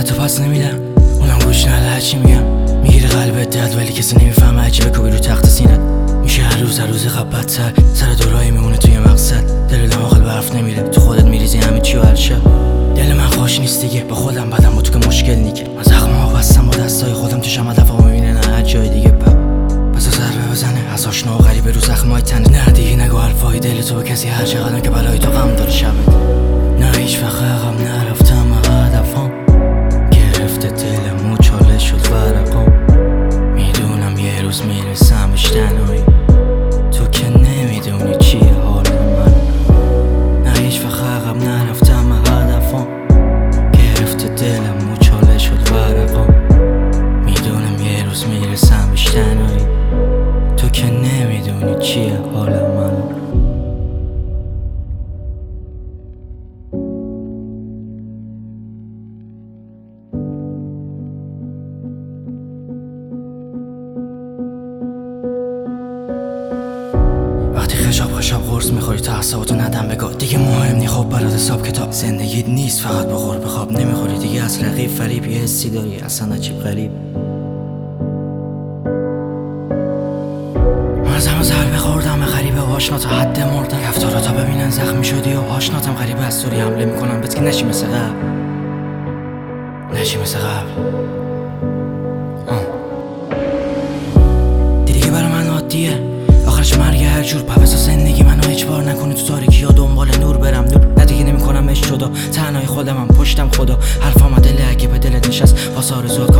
تو پس نمیدم، اونم گوش نده هرچی میگم. میگیری قلبت درد ولی کسی نمیفهمه. عجیبه کوبی رو تخت سینت میشه هر روز خب بدتر. سر دورایی میمونه توی مقصد. دل دماغت برف نمیره، تو خودت میریزی همه چی و هر شب. دل من خوش نیست دیگه، با خودم بدم با تو که مشکل نیکه. من زخم‌ها بستم با دستای خودم، تو شمع دفعه میبینه نه هر جای دیگه. بذار ضربه بزنه از آشنا و غریبه رو زخمای تنه. نه دیگه نگو حرفای دل تو به کسی، هر چقدر که برای تو غم داره شبت. نه هیچ وقت عقب نرفتم، هدفم گرفته دلمو، چاله شد ورقم. میدونم یه روز میرسم بهش، تنهایی تو که نمیدونی چیه حال من. نه هیچ وقت عقب نرفتم، هدفم گرفته دلمو، چاله شد ورقم. میدونم یه روز میرسم بهش، تنهایی تو که نمیدونی چیه حال من. وقتی خشاب قرص میخوری تا اعصابتو ندم بگاه، دیگه مهم نی خب برات حساب کتاب. زندگیت نیست فقط بخور بخواب، نمیخوری دیگه از رقیب فریب. یه حسی داری اصلا عجیب غریب. من از همه ضربه خوردم به غریبه و آشنا تا حد مردن. رفتاراتا ببینن زخمی شدی و آشناتم غریبه از طوری حمله میکنن بهت که نشی مثل قبل. دیگه برای من عادیه، آخرش مرگ هر جور. پس زندگی منو هیچ بار نکنه تو تاریکی یا دنبال نور برم. نور نه دیگه نمیکنم اش جدا، تنهای خودمم پشتم خدا. حرفام دل اگه به دلت نشست واسه آرزوات